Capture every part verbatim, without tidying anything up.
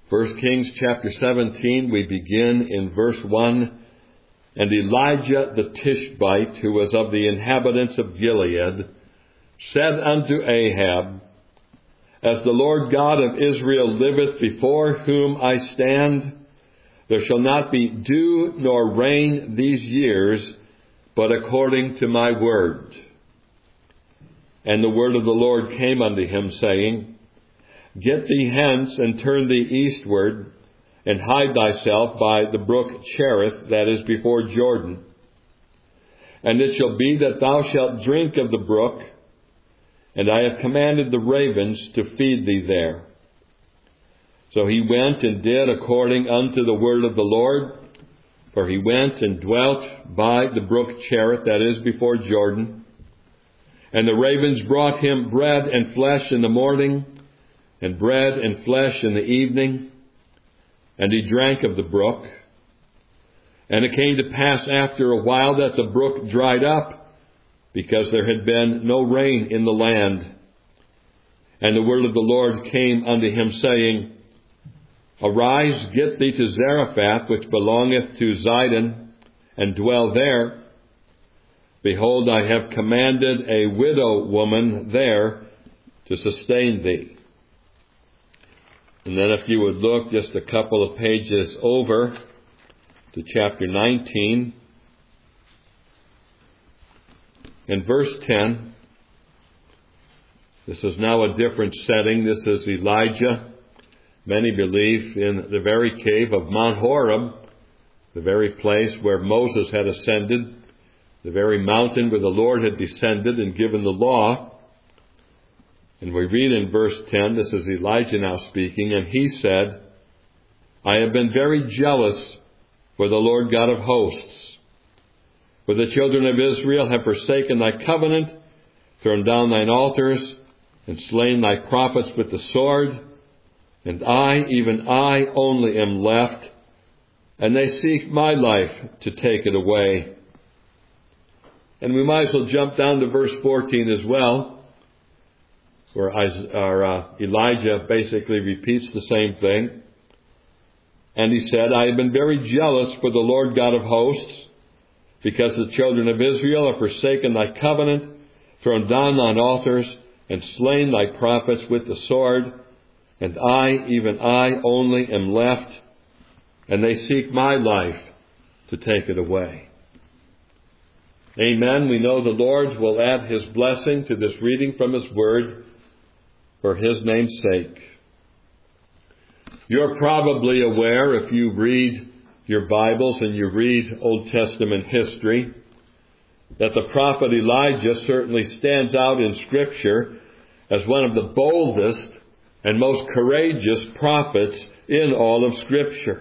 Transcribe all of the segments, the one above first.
First Kings chapter seventeen, we begin in verse one. And Elijah the Tishbite, who was of the inhabitants of Gilead, said unto Ahab, As the Lord God of Israel liveth, before whom I stand, there shall not be dew nor rain these years, but according to my word. And the word of the Lord came unto him, saying, Get thee hence, and turn thee eastward, and hide thyself by the brook Cherith, that is before Jordan. And it shall be that thou shalt drink of the brook, and I have commanded the ravens to feed thee there. So he went and did according unto the word of the Lord, for he went and dwelt by the brook Cherith, that is before Jordan. And the ravens brought him bread and flesh in the morning, and bread and flesh in the evening, and he drank of the brook. And it came to pass after a while that the brook dried up, because there had been no rain in the land. And the word of the Lord came unto him, saying, Arise, get thee to Zarephath, which belongeth to Zidon, and dwell there. Behold, I have commanded a widow woman there to sustain thee. And then if you would look just a couple of pages over to chapter nineteen, and verse ten, this is now a different setting. This is Elijah, many believe, in the very cave of Mount Horeb, the very place where Moses had ascended, the very mountain where the Lord had descended and given the law. And we read in verse ten, this is Elijah now speaking, and he said, I have been very jealous for the Lord God of hosts. For the children of Israel have forsaken thy covenant, thrown down thine altars, and slain thy prophets with the sword. And I, even I, only am left, and they seek my life to take it away. And we might as well jump down to verse fourteen as well, where our, uh, Elijah basically repeats the same thing. And he said, I have been very jealous for the Lord God of hosts, because the children of Israel have forsaken thy covenant, thrown down thine altars, and slain thy prophets with the sword. And I, even I, only am left, and they seek my life to take it away. Amen. We know the Lord will add his blessing to this reading from his word for his name's sake. You're probably aware, if you read your Bibles and you read Old Testament history, that the prophet Elijah certainly stands out in Scripture as one of the boldest and most courageous prophets in all of Scripture.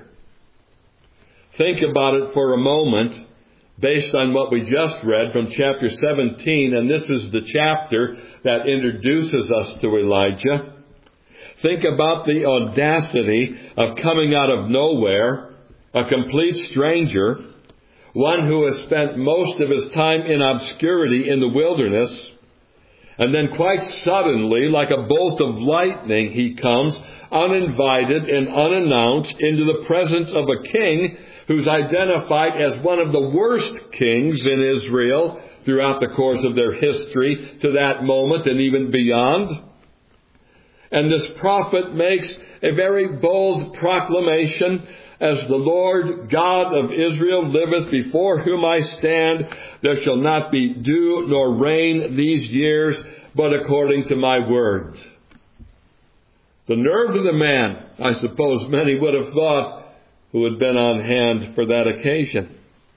Think about it for a moment, based on what we just read from chapter seventeen, and this is the chapter that introduces us to Elijah. Think about the audacity of coming out of nowhere, a complete stranger, one who has spent most of his time in obscurity in the wilderness, and then quite suddenly, like a bolt of lightning, he comes uninvited and unannounced into the presence of a king who's identified as one of the worst kings in Israel throughout the course of their history to that moment and even beyond. And this prophet makes a very bold proclamation, As the Lord God of Israel liveth, before whom I stand, there shall not be dew nor rain these years, but according to my word. The nerve of the man, I suppose many would have thought, who had been on hand for that occasion.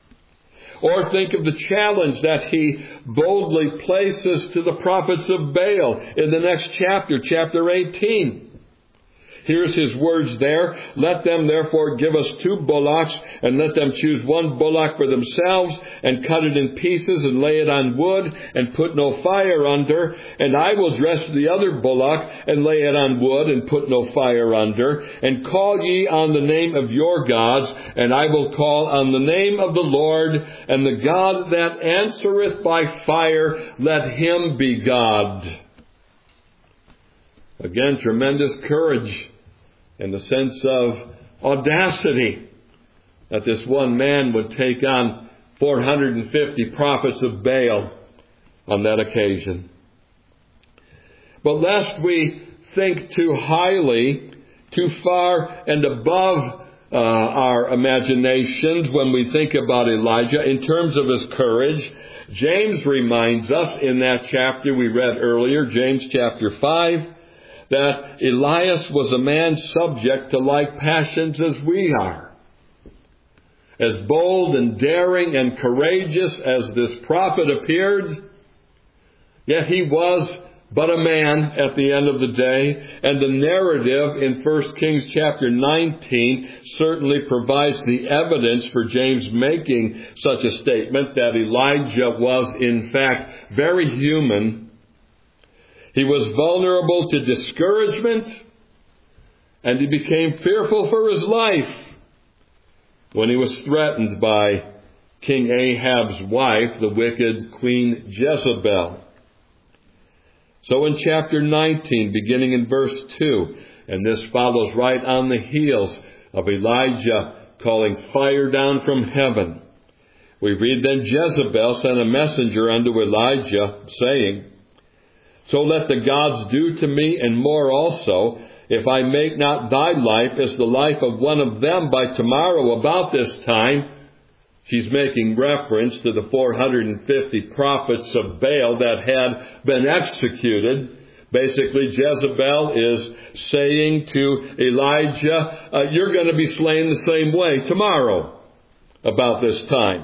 Or think of the challenge that he boldly places to the prophets of Baal in the next chapter, chapter eighteen. Here's his words there. Let them therefore give us two bullocks, and let them choose one bullock for themselves, and cut it in pieces, and lay it on wood, and put no fire under. And I will dress the other bullock, and lay it on wood, and put no fire under. And call ye on the name of your gods, and I will call on the name of the Lord, and the God that answereth by fire, let him be God. Again, tremendous courage in the sense of audacity, that this one man would take on four hundred fifty prophets of Baal on that occasion. But lest we think too highly, too far and above uh, our imaginations when we think about Elijah in terms of his courage, James reminds us in that chapter we read earlier, James chapter five, that Elias was a man subject to like passions as we are. As bold and daring and courageous as this prophet appeared, yet he was but a man at the end of the day, and the narrative in First Kings chapter nineteen certainly provides the evidence for James making such a statement that Elijah was in fact very human. He was vulnerable to discouragement, and he became fearful for his life when he was threatened by King Ahab's wife, the wicked Queen Jezebel. So in chapter nineteen, beginning in verse two, and this follows right on the heels of Elijah calling fire down from heaven, we read, "Then Jezebel sent a messenger unto Elijah, saying, So let the gods do to me and more also, if I make not thy life as the life of one of them by tomorrow about this time." She's making reference to the four hundred fifty prophets of Baal that had been executed. Basically, Jezebel is saying to Elijah, uh, you're going to be slain the same way tomorrow about this time.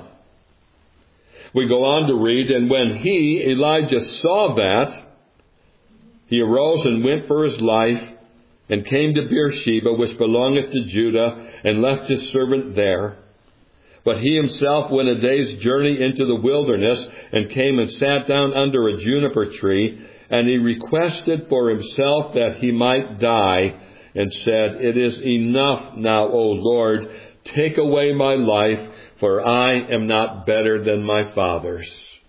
We go on to read, "And when he, Elijah, saw that, he arose and went for his life, and came to Beersheba, which belongeth to Judah, and left his servant there. But he himself went a day's journey into the wilderness, and came and sat down under a juniper tree, and he requested for himself that he might die, and said, It is enough now, O Lord, take away my life, for I am not better than my fathers."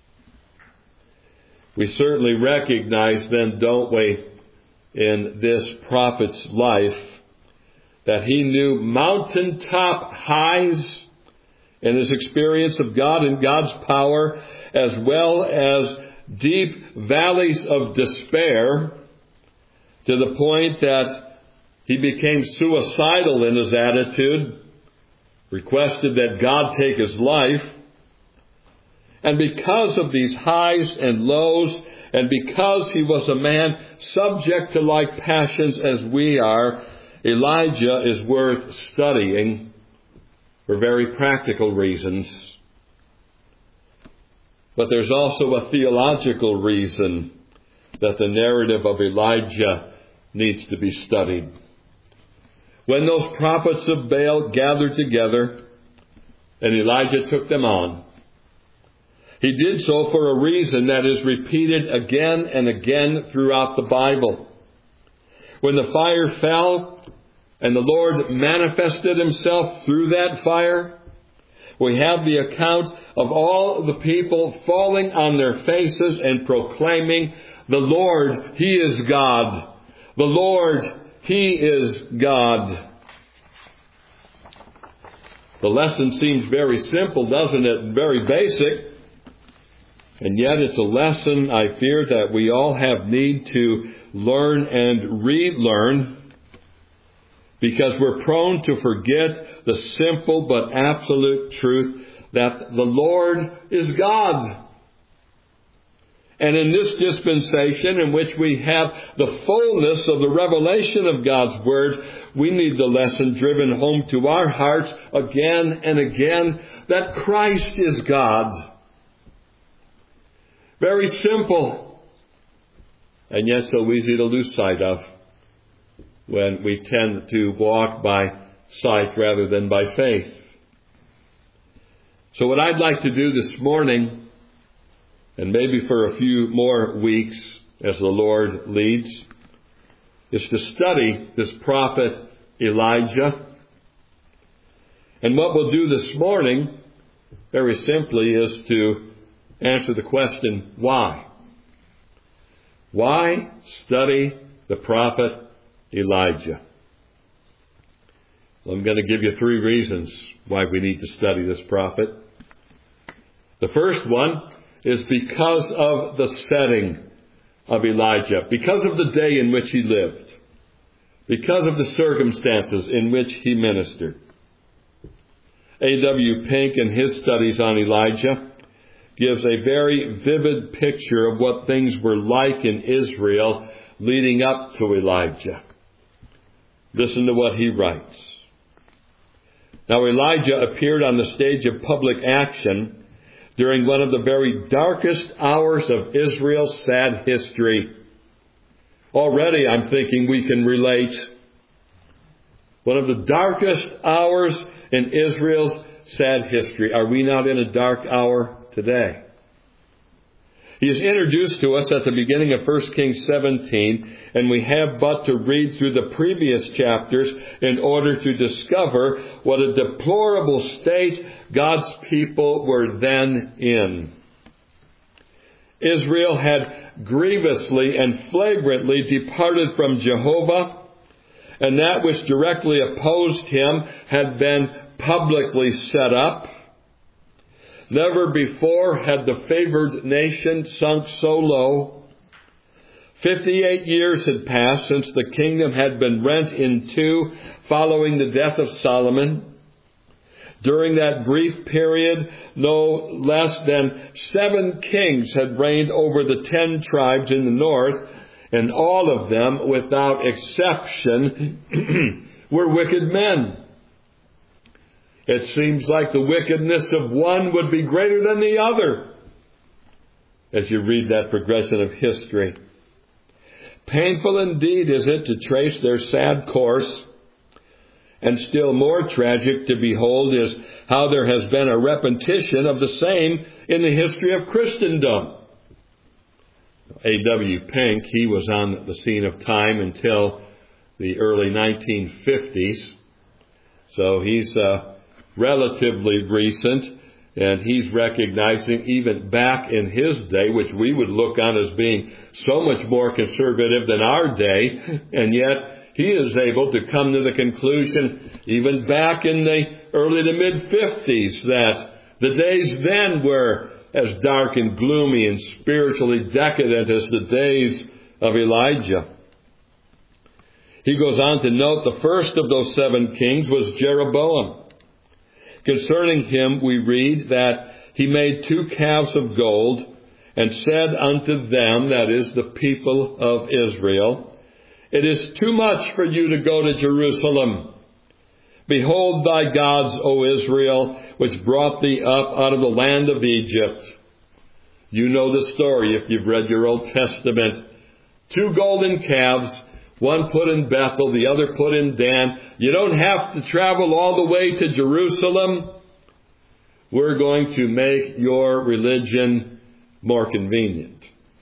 We certainly recognize then, don't we, in this prophet's life, that he knew mountaintop highs in his experience of God and God's power, as well as deep valleys of despair, to the point that he became suicidal in his attitude, requested that God take his life. And because of these highs and lows, and because he was a man subject to like passions as we are, Elijah is worth studying for very practical reasons. But there's also a theological reason that the narrative of Elijah needs to be studied. When those prophets of Baal gathered together, and Elijah took them on, he did so for a reason that is repeated again and again throughout the Bible. When the fire fell and the Lord manifested himself through that fire, we have the account of all the people falling on their faces and proclaiming, "The Lord, He is God. The Lord, He is God." The lesson seems very simple, doesn't it? Very basic. And yet it's a lesson, I fear, that we all have need to learn and relearn, because we're prone to forget the simple but absolute truth that the Lord is God. And in this dispensation in which we have the fullness of the revelation of God's Word, we need the lesson driven home to our hearts again and again that Christ is God. Very simple, and yet so easy to lose sight of when we tend to walk by sight rather than by faith. So what I'd like to do this morning, and maybe for a few more weeks as the Lord leads, is to study this prophet Elijah. And what we'll do this morning, very simply, is to answer the question, why? Why study the prophet Elijah? I'm going to give you three reasons why we need to study this prophet. The first one is because of the setting of Elijah, because of the day in which he lived, because of the circumstances in which he ministered. A W Pink, in his studies on Elijah, gives a very vivid picture of what things were like in Israel leading up to Elijah. Listen to what he writes. Now, Elijah appeared on the stage of public action during one of the very darkest hours of Israel's sad history. Already, I'm thinking we can relate. One of the darkest hours in Israel's sad history. Are we not in a dark hour today? He is introduced to us at the beginning of First Kings seventeen, and we have but to read through the previous chapters in order to discover what a deplorable state God's people were then in. Israel had grievously and flagrantly departed from Jehovah, and that which directly opposed him had been publicly set up. Never before had the favored nation sunk so low. Fifty-eight years had passed since the kingdom had been rent in two following the death of Solomon. During that brief period, no less than seven kings had reigned over the ten tribes in the north, and all of them, without exception, were wicked men. It seems like the wickedness of one would be greater than the other as you read that progression of history. Painful indeed is it to trace their sad course, and still more tragic to behold is how there has been a repetition of the same in the history of Christendom. A W Pink, he was on the scene of time until the early nineteen fifties, so he's uh, relatively recent, and he's recognizing even back in his day, which we would look on as being so much more conservative than our day, and yet he is able to come to the conclusion, even back in the early to mid-fifties, that the days then were as dark and gloomy and spiritually decadent as the days of Elijah. He goes on to note the first of those seven kings was Jeroboam. Concerning him we read that he made two calves of gold and said unto them, that is, the people of Israel, it is too much for you to go to Jerusalem. Behold thy gods, O Israel, which brought thee up out of the land of Egypt. You know the story if you've read your Old Testament. Two golden calves, one put in Bethel, the other put in Dan. You don't have to travel all the way to Jerusalem. We're going to make your religion more convenient.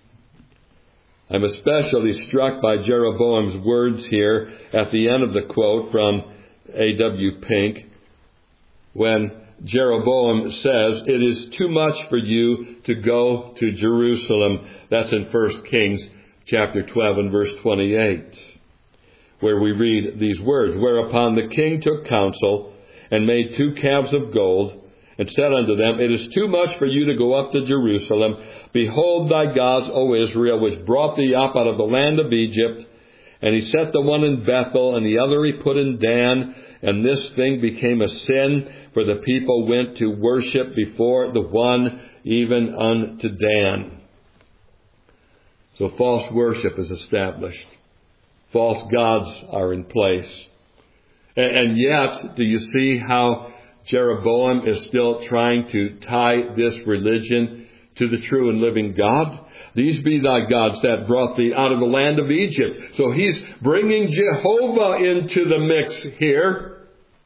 I'm especially struck by Jeroboam's words here at the end of the quote from A W Pink, when Jeroboam says, it is too much for you to go to Jerusalem. That's in First Kings chapter twelve and verse twenty-eight, where we read these words, whereupon the king took counsel and made two calves of gold and said unto them, it is too much for you to go up to Jerusalem. Behold thy gods, O Israel, which brought thee up out of the land of Egypt. And he set the one in Bethel, and the other he put in Dan. And this thing became a sin, for the people went to worship before the one, even unto Dan. So false worship is established. False gods are in place. And yet, do you see how Jeroboam is still trying to tie this religion to the true and living God? These be thy gods that brought thee out of the land of Egypt. So he's bringing Jehovah into the mix here.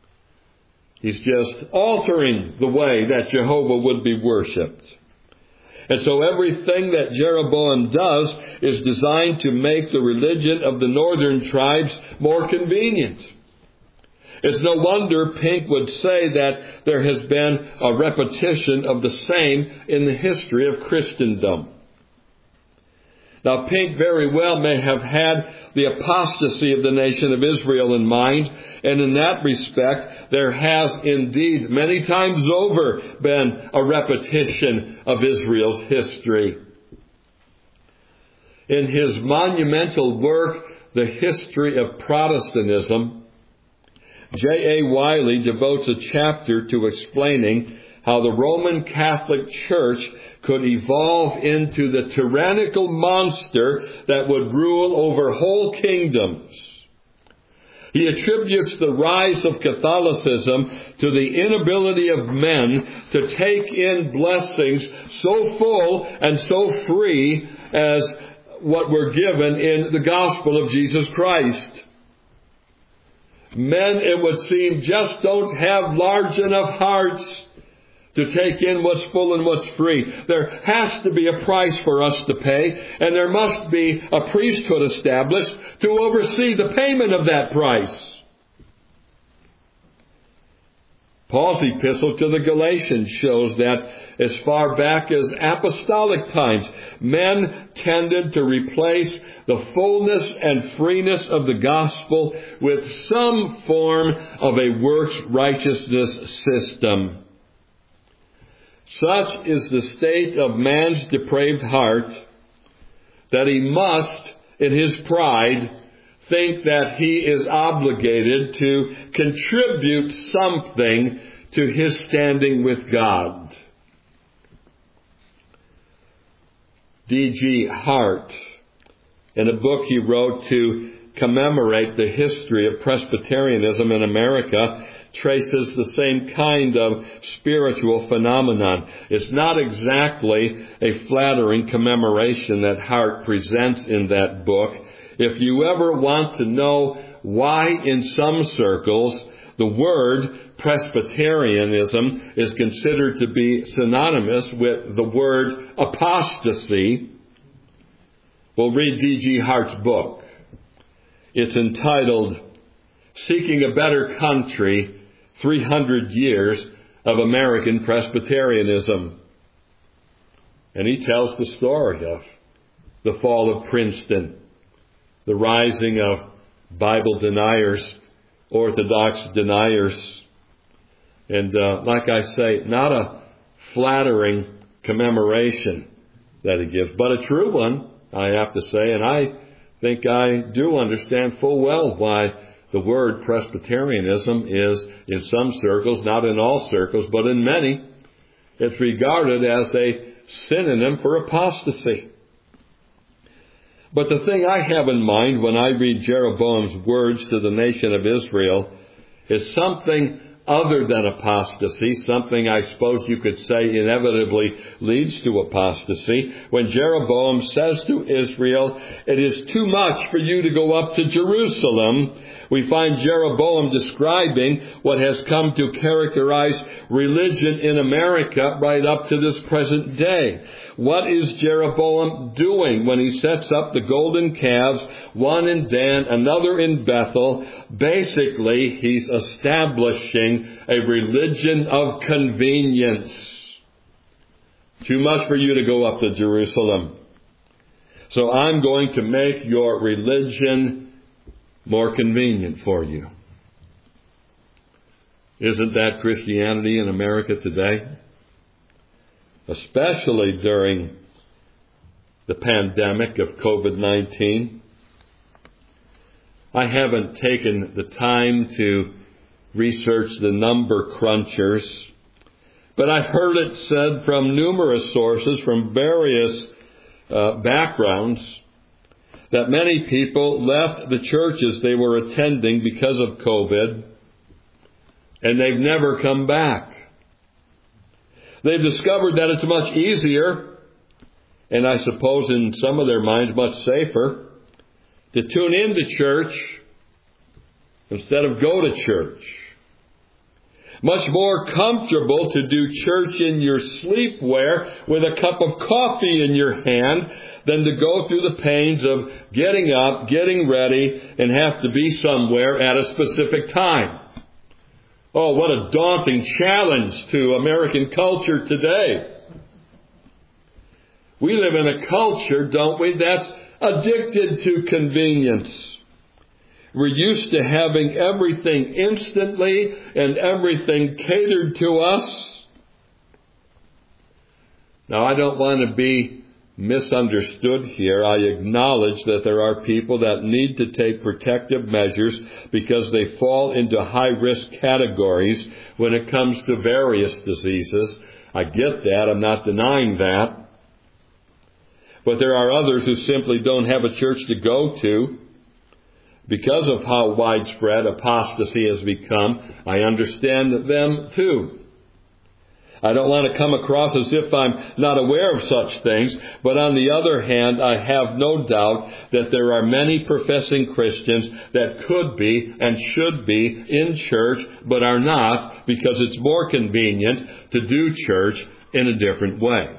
He's just altering the way that Jehovah would be worshipped. And so everything that Jeroboam does is designed to make the religion of the northern tribes more convenient. It's no wonder Pink would say that there has been a repetition of the same in the history of Christendom. Now, Pink very well may have had the apostasy of the nation of Israel in mind, and in that respect, there has indeed many times over been a repetition of Israel's history. In his monumental work, The History of Protestantism, J A Wiley devotes a chapter to explaining how the Roman Catholic Church could evolve into the tyrannical monster that would rule over whole kingdoms. He attributes the rise of Catholicism to the inability of men to take in blessings so full and so free as what were given in the gospel of Jesus Christ. Men, it would seem, just don't have large enough hearts to take in what's full and what's free. There has to be a price for us to pay, and there must be a priesthood established to oversee the payment of that price. Paul's epistle to the Galatians shows that as far back as apostolic times, men tended to replace the fullness and freeness of the gospel with some form of a works righteousness system. Such is the state of man's depraved heart that he must, in his pride, think that he is obligated to contribute something to his standing with God. D G Hart, in a book he wrote to commemorate the history of Presbyterianism in America, traces the same kind of spiritual phenomenon. It's not exactly a flattering commemoration that Hart presents in that book. If you ever want to know why in some circles the word Presbyterianism is considered to be synonymous with the word apostasy, well, read D G Hart's book. It's entitled Seeking a Better Country, three hundred years of American Presbyterianism. And he tells the story of the fall of Princeton, the rising of Bible deniers, Orthodox deniers. And uh, like I say, not a flattering commemoration that he gives, but a true one, I have to say. And I think I do understand full well why the word Presbyterianism is, in some circles, not in all circles, but in many, it's regarded as a synonym for apostasy. But the thing I have in mind when I read Jeroboam's words to the nation of Israel is something other than apostasy, something I suppose you could say inevitably leads to apostasy. When Jeroboam says to Israel, "It is too much for you to go up to Jerusalem," we find Jeroboam describing what has come to characterize religion in America right up to this present day. What is Jeroboam doing when he sets up the golden calves, one in Dan, another in Bethel? Basically, he's establishing a religion of convenience. Too much for you to go up to Jerusalem. So I'm going to make your religion more convenient for you. Isn't that Christianity in America today? Especially during the pandemic of covid nineteen. I haven't taken the time to research the number crunchers, but I've heard it said from numerous sources, from various uh, backgrounds, that many people left the churches they were attending because of COVID, and they've never come back. They've discovered that it's much easier, and I suppose in some of their minds much safer, to tune into church instead of go to church. Much more comfortable to do church in your sleepwear with a cup of coffee in your hand than to go through the pains of getting up, getting ready, and have to be somewhere at a specific time. Oh, what a daunting challenge to American culture today. We live in a culture, don't we, that's addicted to convenience. We're used to having everything instantly and everything catered to us. Now, I don't want to be misunderstood here. I acknowledge that there are people that need to take protective measures because they fall into high-risk categories when it comes to various diseases. I get that. I'm not denying that. But there are others who simply don't have a church to go to because of how widespread apostasy has become. I understand them too. I don't want to come across as if I'm not aware of such things, but on the other hand, I have no doubt that there are many professing Christians that could be and should be in church, but are not because it's more convenient to do church in a different way.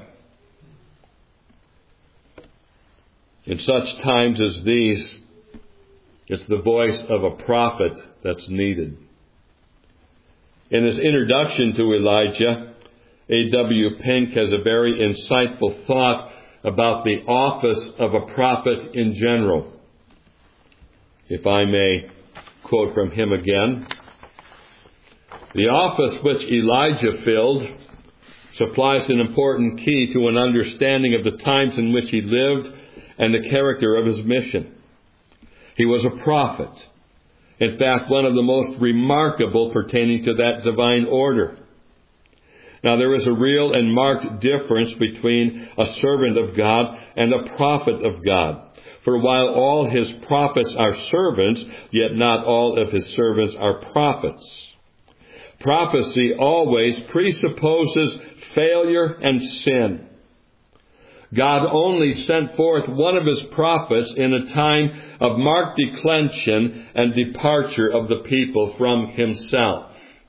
In such times as these, it's the voice of a prophet that's needed. In his introduction to Elijah, A W Pink has a very insightful thought about the office of a prophet in general. If I may quote from him again, "The office which Elijah filled supplies an important key to an understanding of the times in which he lived and the character of his mission. He was a prophet, in fact, one of the most remarkable pertaining to that divine order. Now, there is a real and marked difference between a servant of God and a prophet of God. For while all his prophets are servants, yet not all of his servants are prophets. Prophecy always presupposes failure and sin. God only sent forth one of his prophets in a time of marked declension and departure of the people from himself."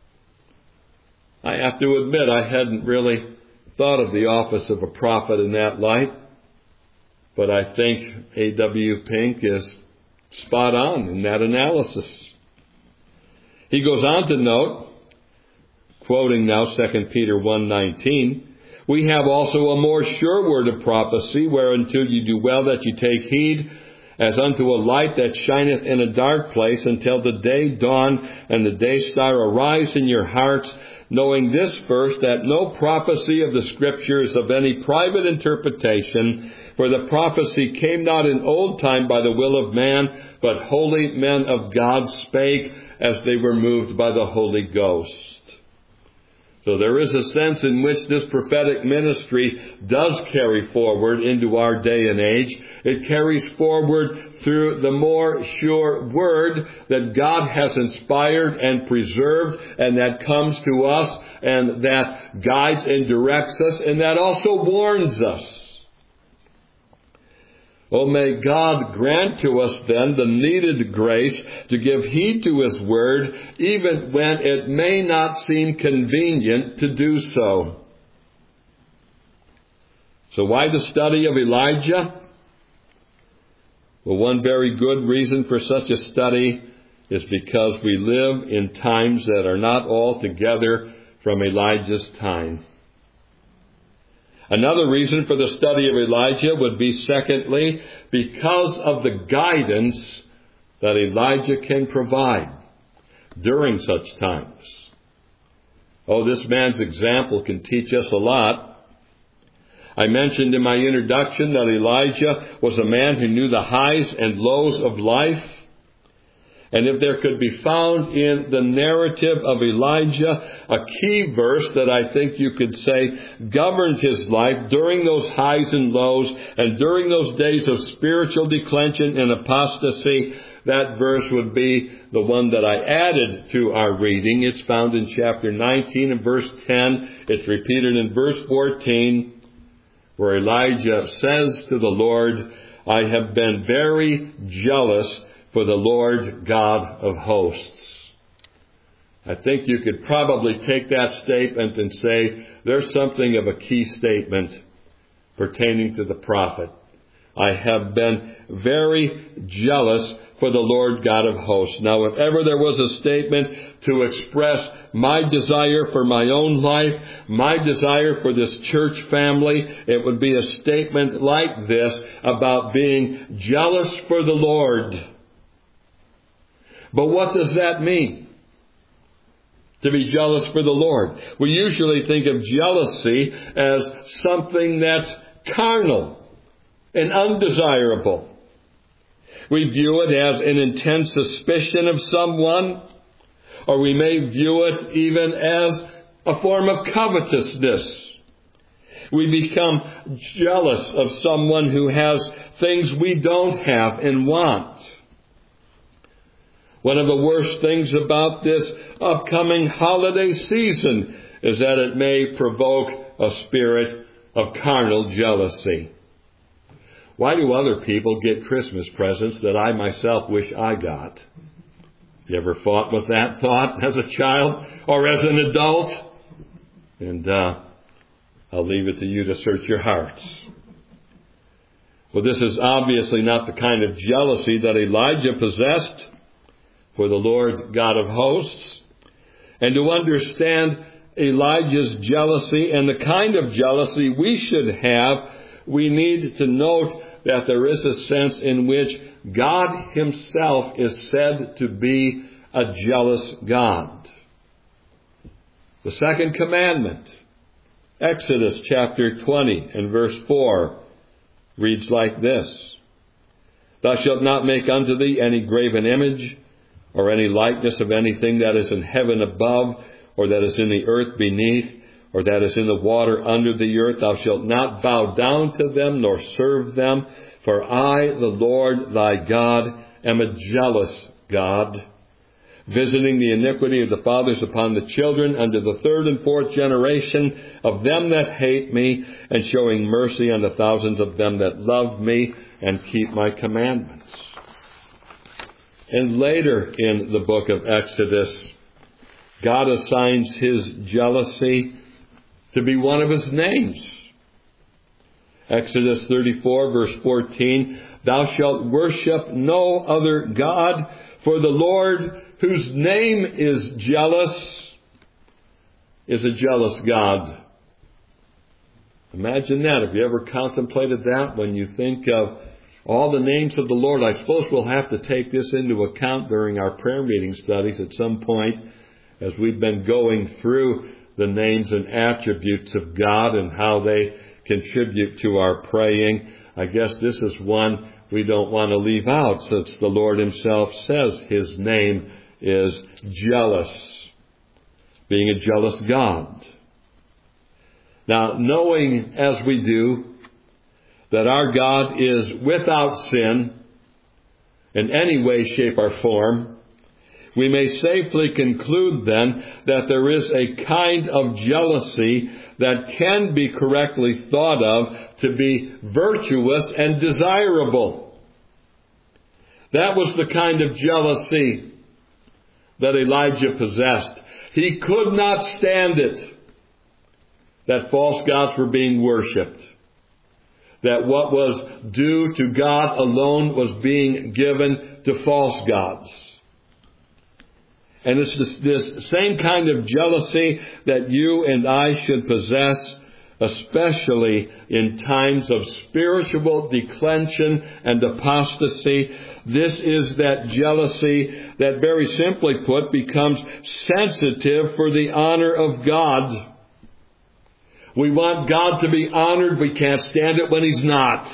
I have to admit, I hadn't really thought of the office of a prophet in that light, but I think A W Pink is spot on in that analysis. He goes on to note, quoting now Second Peter one nineteen, "We have also a more sure word of prophecy, whereunto you do well that you take heed, as unto a light that shineth in a dark place, until the day dawn and the day star arise in your hearts, knowing this first, that no prophecy of the Scripture is of any private interpretation, for the prophecy came not in old time by the will of man, but holy men of God spake as they were moved by the Holy Ghost." So there is a sense in which this prophetic ministry does carry forward into our day and age. It carries forward through the more sure word that God has inspired and preserved, and that comes to us and that guides and directs us, and that also warns us. Oh, may God grant to us then the needed grace to give heed to his word, even when it may not seem convenient to do so. So why the study of Elijah? Well, one very good reason for such a study is because we live in times that are not altogether from Elijah's time. Another reason for the study of Elijah would be, secondly, because of the guidance that Elijah can provide during such times. Oh, this man's example can teach us a lot. I mentioned in my introduction that Elijah was a man who knew the highs and lows of life. And if there could be found in the narrative of Elijah a key verse that I think you could say governed his life during those highs and lows and during those days of spiritual declension and apostasy, that verse would be the one that I added to our reading. It's found in chapter nineteen and verse ten. It's repeated in verse fourteen, where Elijah says to the Lord, "I have been very jealous for the Lord God of hosts." I think you could probably take that statement and say there's something of a key statement pertaining to the prophet. I have been very jealous for the Lord God of hosts. Now, if ever there was a statement to express my desire for my own life, my desire for this church family, it would be a statement like this about being jealous for the Lord. But what does that mean? To be jealous for the Lord. We usually think of jealousy as something that's carnal and undesirable. We view it as an intense suspicion of someone, or we may view it even as a form of covetousness. We become jealous of someone who has things we don't have and want. One of the worst things about this upcoming holiday season is that it may provoke a spirit of carnal jealousy. Why do other people get Christmas presents that I myself wish I got? You ever fought with that thought as a child or as an adult? And uh, I'll leave it to you to search your hearts. Well, this is obviously not the kind of jealousy that Elijah possessed for the Lord God of hosts. And to understand Elijah's jealousy and the kind of jealousy we should have, we need to note that there is a sense in which God Himself is said to be a jealous God. The second commandment, Exodus chapter twenty and verse four, reads like this: Thou shalt not make unto thee any graven image, or any likeness of anything that is in heaven above, or that is in the earth beneath, or that is in the water under the earth. Thou shalt not bow down to them, nor serve them. For I, the Lord thy God, am a jealous God, visiting the iniquity of the fathers upon the children unto the third and fourth generation of them that hate me, and showing mercy on the thousands of them that love me and keep my commandments. And later in the book of Exodus, God assigns His jealousy to be one of His names. Exodus thirty-four, verse fourteen, Thou shalt worship no other God, for the Lord, whose name is jealous, is a jealous God. Imagine that. Have you ever contemplated that when you think of all the names of the Lord? I suppose we'll have to take this into account during our prayer meeting studies at some point, as we've been going through the names and attributes of God and how they contribute to our praying. I guess this is one we don't want to leave out, since the Lord Himself says His name is jealous, being a jealous God. Now, knowing as we do that our God is without sin in any way, shape, or form, we may safely conclude then that there is a kind of jealousy that can be correctly thought of to be virtuous and desirable. That was the kind of jealousy that Elijah possessed. He could not stand it that false gods were being worshipped, that what was due to God alone was being given to false gods. And it's this, this same kind of jealousy that you and I should possess, especially in times of spiritual declension and apostasy. This is that jealousy that, very simply put, becomes sensitive for the honor of God. We want God to be honored. We can't stand it when He's not.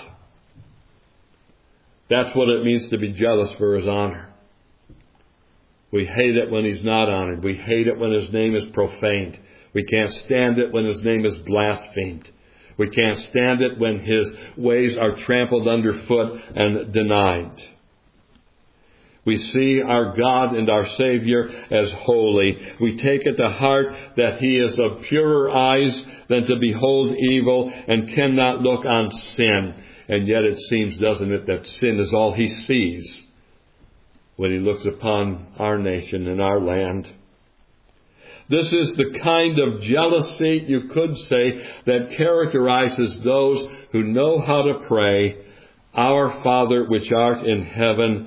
That's what it means to be jealous for His honor. We hate it when He's not honored. We hate it when His name is profaned. We can't stand it when His name is blasphemed. We can't stand it when His ways are trampled underfoot and denied. We see our God and our Savior as holy. We take it to heart that He is of purer eyes than to behold evil and cannot look on sin. And yet it seems, doesn't it, that sin is all He sees when He looks upon our nation and our land. This is the kind of jealousy, you could say, that characterizes those who know how to pray, Our Father which art in heaven,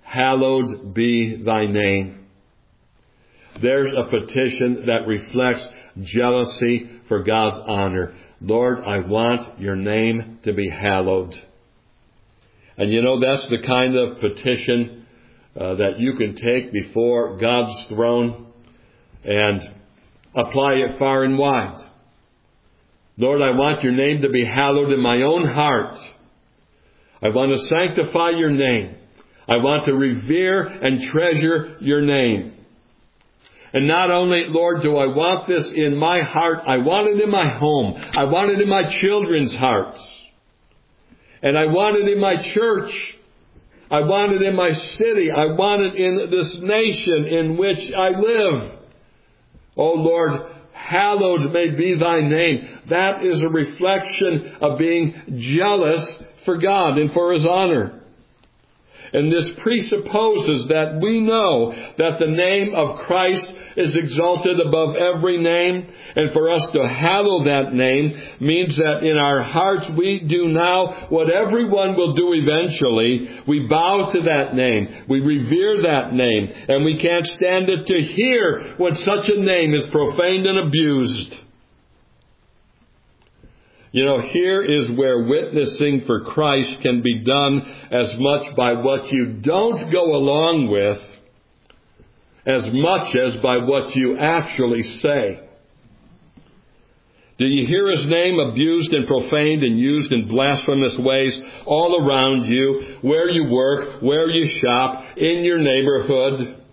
hallowed be thy name. There's a petition that reflects jealousy for God's honor. Lord, I want your name to be hallowed. And you know, that's the kind of petition uh, that you can take before God's throne and apply it far and wide. Lord, I want your name to be hallowed in my own heart. I want to sanctify your name. I want to revere and treasure your name. And not only, Lord, do I want this in my heart, I want it in my home. I want it in my children's hearts. And I want it in my church. I want it in my city. I want it in this nation in which I live. Oh, Lord, hallowed may be thy name. That is a reflection of being jealous for God and for his honor. And this presupposes that we know that the name of Christ is exalted above every name. And for us to hallow that name means that in our hearts we do now what everyone will do eventually. We bow to that name. We revere that name. And we can't stand it to hear when such a name is profaned and abused. You know, here is where witnessing for Christ can be done as much by what you don't go along with as much as by what you actually say. Do you hear his name abused and profaned and used in blasphemous ways all around you, where you work, where you shop, in your neighborhood?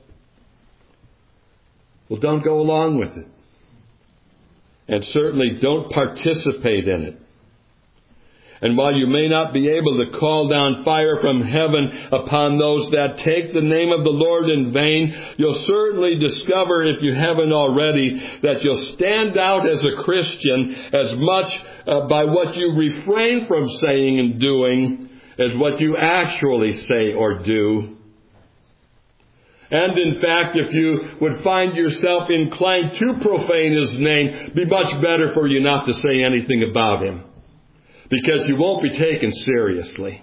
Well, don't go along with it. And certainly don't participate in it. And while you may not be able to call down fire from heaven upon those that take the name of the Lord in vain, you'll certainly discover, if you haven't already, that you'll stand out as a Christian as much uh, by what you refrain from saying and doing as what you actually say or do. And in fact, if you would find yourself inclined to profane his name, it'd be much better for you not to say anything about him, because you won't be taken seriously.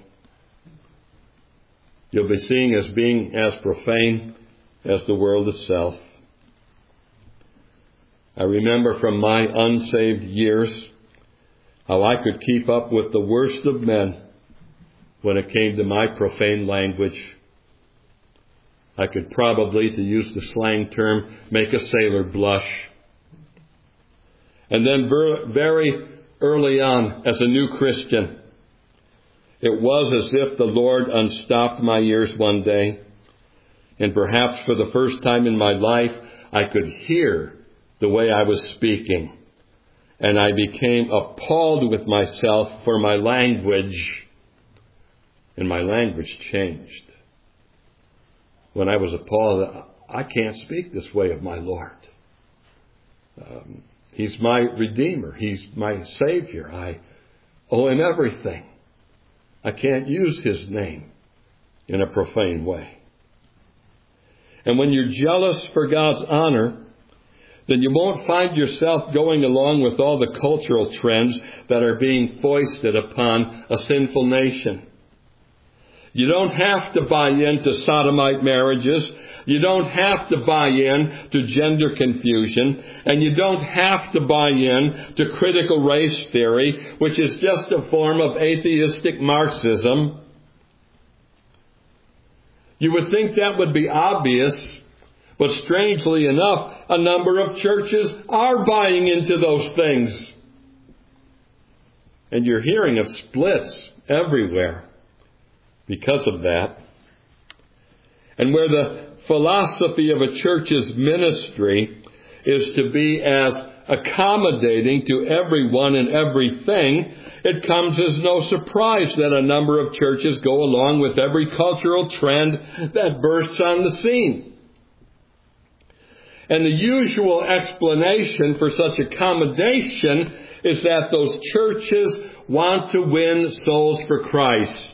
You'll be seen as being as profane as the world itself. I remember from my unsaved years how I could keep up with the worst of men when it came to my profane language. I could probably, to use the slang term, make a sailor blush. And then very early on, as a new Christian, it was as if the Lord unstopped my ears one day, and perhaps for the first time in my life, I could hear the way I was speaking. And I became appalled with myself for my language, and my language changed. When I was appalled, I can't speak this way of my Lord. Um, he's my Redeemer. He's my Savior. I owe him everything. I can't use his name in a profane way. And when you're jealous for God's honor, then you won't find yourself going along with all the cultural trends that are being foisted upon a sinful nation. You don't have to buy into sodomite marriages. You don't have to buy in to gender confusion. And you don't have to buy in to critical race theory, which is just a form of atheistic Marxism. You would think that would be obvious, but strangely enough, a number of churches are buying into those things. And you're hearing of splits everywhere because of that. And where the philosophy of a church's ministry is to be as accommodating to everyone and everything, it comes as no surprise that a number of churches go along with every cultural trend that bursts on the scene. And the usual explanation for such accommodation is that those churches want to win souls for Christ.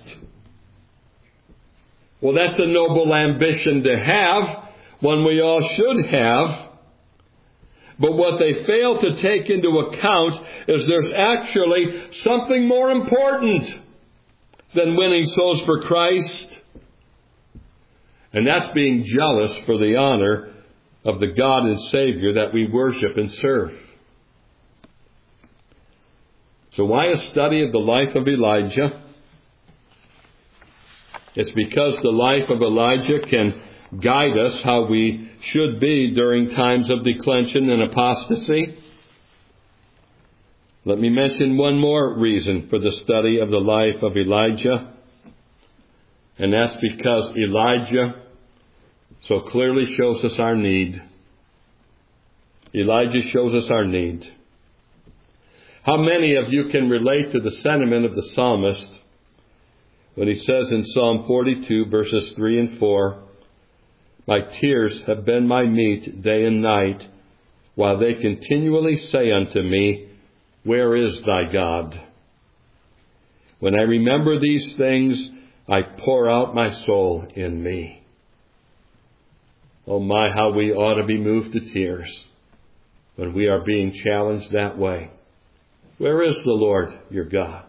Well, that's a noble ambition to have, one we all should have. But what they fail to take into account is there's actually something more important than winning souls for Christ. And that's being jealous for the honor of the God and Savior that we worship and serve. So why a study of the life of Elijah? It's because the life of Elijah can guide us how we should be during times of declension and apostasy. Let me mention one more reason for the study of the life of Elijah. And that's because Elijah so clearly shows us our need. Elijah shows us our need. How many of you can relate to the sentiment of the psalmist when he says in Psalm forty-two, verses three and four, "My tears have been my meat day and night, while they continually say unto me, Where is thy God? When I remember these things, I pour out my soul in me." Oh my, how we ought to be moved to tears when we are being challenged that way. Where is the Lord your God?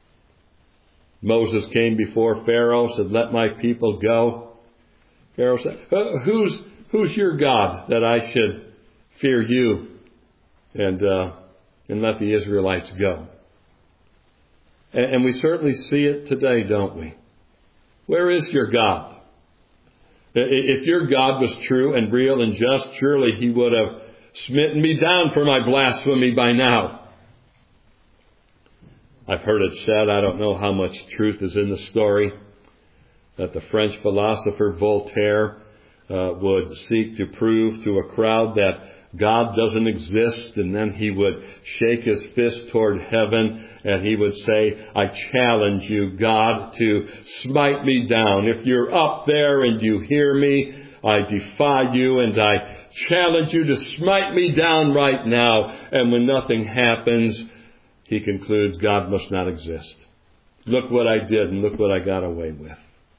Moses came before Pharaoh, said, "Let my people go." Pharaoh said, who's, who's your God that I should fear you and, uh, and let the Israelites go? And, and we certainly see it today, don't we? Where is your God? If your God was true and real and just, surely he would have smitten me down for my blasphemy by now. I've heard it said, I don't know how much truth is in the story, that the French philosopher Voltaire uh, would seek to prove to a crowd that God doesn't exist, and then he would shake his fist toward heaven and he would say, "I challenge you, God, to smite me down. If you're up there and you hear me, I defy you and I challenge you to smite me down right now." And when nothing happens, he concludes, God must not exist. Look what I did and look what I got away with.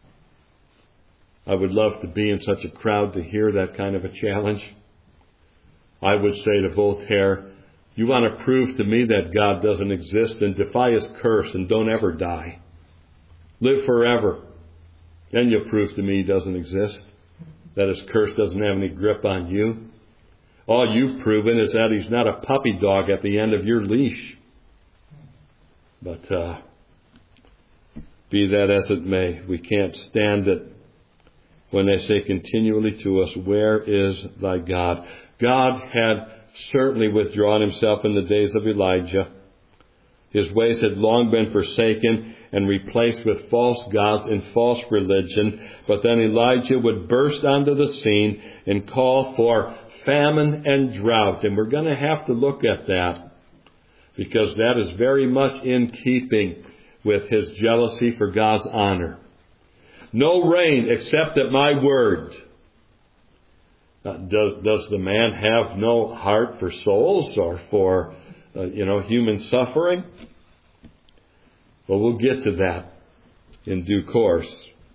I would love to be in such a crowd to hear that kind of a challenge. I would say to Voltaire, you want to prove to me that God doesn't exist, then defy his curse and don't ever die. Live forever. Then you'll prove to me he doesn't exist, that his curse doesn't have any grip on you. All you've proven is that he's not a puppy dog at the end of your leash. But uh, be that as it may, we can't stand it when they say continually to us, "Where is thy God?" God had certainly withdrawn himself in the days of Elijah. His ways had long been forsaken and replaced with false gods and false religion. But then Elijah would burst onto the scene and call for famine and drought. And we're going to have to look at that, because that is very much in keeping with his jealousy for God's honor. No rain except at my word. Uh, does, does the man have no heart for souls or for, uh, you know, human suffering? Well, we'll get to that in due course.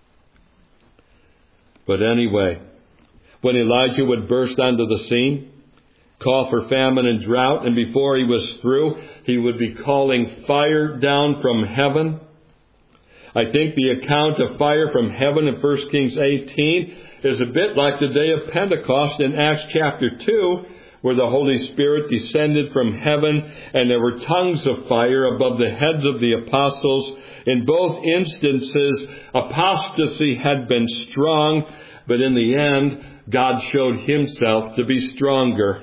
But anyway, when Elijah would burst onto the scene, call for famine and drought, and before he was through, he would be calling fire down from heaven. I think the account of fire from heaven in First Kings eighteen is a bit like the day of Pentecost in Acts chapter two, where the Holy Spirit descended from heaven and there were tongues of fire above the heads of the apostles. In both instances, apostasy had been strong, but in the end, God showed himself to be stronger.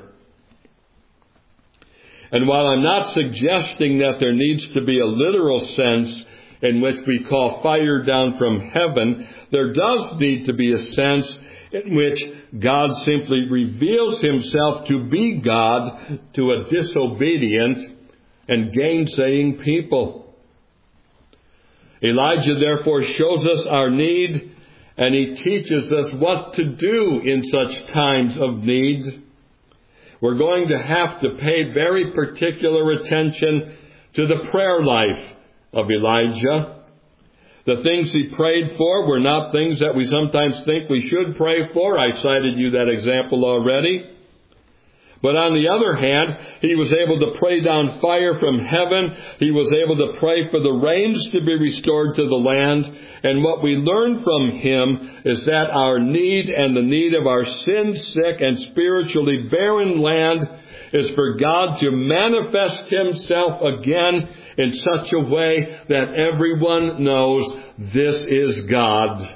And while I'm not suggesting that there needs to be a literal sense in which we call fire down from heaven, there does need to be a sense in which God simply reveals himself to be God to a disobedient and gainsaying people. Elijah therefore shows us our need, and he teaches us what to do in such times of need. We're going to have to pay very particular attention to the prayer life of Elijah. The things he prayed for were not things that we sometimes think we should pray for. I cited you that example already. But on the other hand, he was able to pray down fire from heaven. He was able to pray for the rains to be restored to the land. And what we learn from him is that our need and the need of our sin-sick and spiritually barren land is for God to manifest himself again in such a way that everyone knows this is God.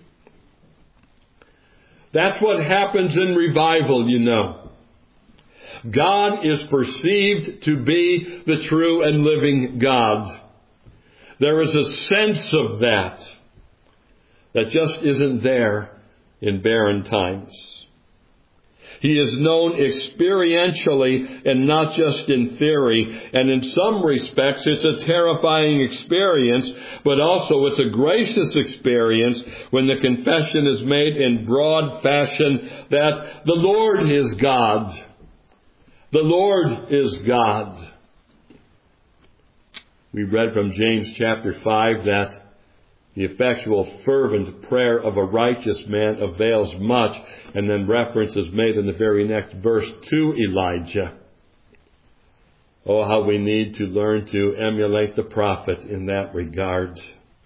That's what happens in revival, you know. God is perceived to be the true and living God. There is a sense of that that just isn't there in barren times. He is known experientially and not just in theory. And in some respects, it's a terrifying experience, but also it's a gracious experience when the confession is made in broad fashion that the Lord is God. The Lord is God. We read from James chapter five that the effectual, fervent prayer of a righteous man avails much, and then reference is made in the very next verse to Elijah. Oh, how we need to learn to emulate the prophet in that regard.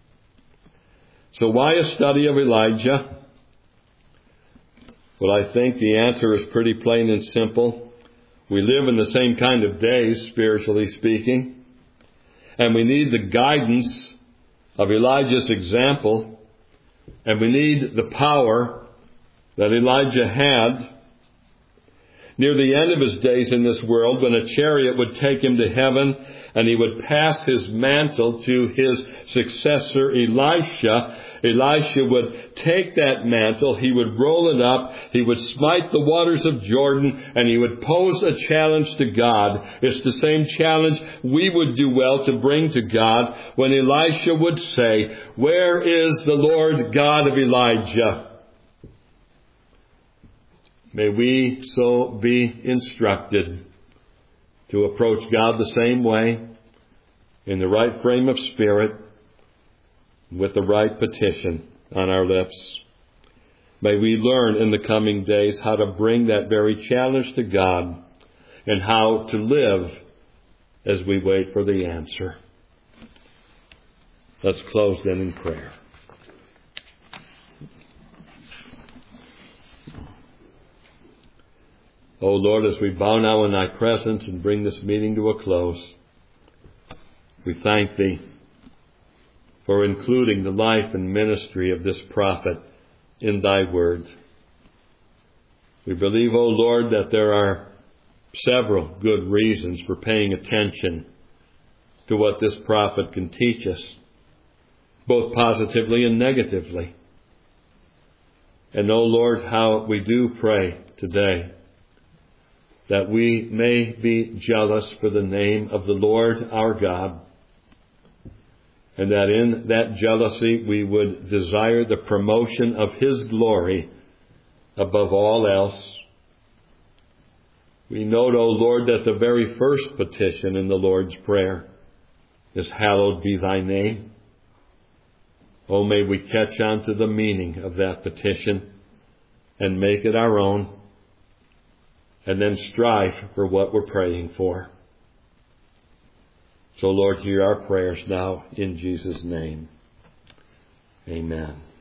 So why a study of Elijah? Well, I think the answer is pretty plain and simple. We live in the same kind of days, spiritually speaking, and we need the guidance of Elijah's example, and we need the power that Elijah had. Near the end of his days in this world, when a chariot would take him to heaven and he would pass his mantle to his successor Elisha, Elisha would take that mantle, he would roll it up, he would smite the waters of Jordan, and he would pose a challenge to God. It's the same challenge we would do well to bring to God when Elisha would say, "Where is the Lord God of Elijah?" May we so be instructed to approach God the same way, in the right frame of spirit, with the right petition on our lips. May we learn in the coming days how to bring that very challenge to God and how to live as we wait for the answer. Let's close then in prayer. O Lord, as we bow now in Thy presence and bring this meeting to a close, we thank Thee for including the life and ministry of this prophet in Thy Word. We believe, O Lord, that there are several good reasons for paying attention to what this prophet can teach us, both positively and negatively. And, O Lord, how we do pray today that we may be jealous for the name of the Lord our God, and that in that jealousy we would desire the promotion of His glory above all else. We note, O Lord, that the very first petition in the Lord's Prayer is, "Hallowed be Thy name." Oh, may we catch on to the meaning of that petition and make it our own, and then strive for what we're praying for. So, Lord, hear our prayers now in Jesus' name. Amen.